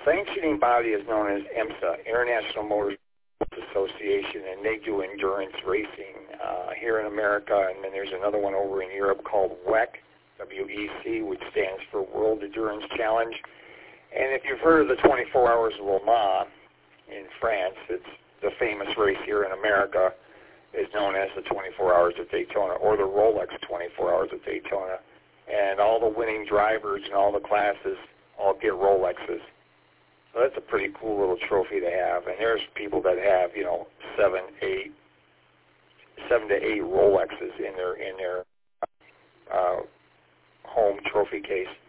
sanctioning body is known as IMSA, International Motor Association, and they do endurance racing here in America, and then there's another one over in Europe called WEC, W-E-C, which stands for World Endurance Challenge. And if you've heard of the 24 Hours of Le Mans in France, it's the famous race here in America, is known as the 24 Hours of Daytona, or the Rolex 24 Hours of Daytona. And all the winning drivers and all the classes all get Rolexes. So that's a pretty cool little trophy to have. And there's people that have, 7 to 8 Rolexes in their home trophy case.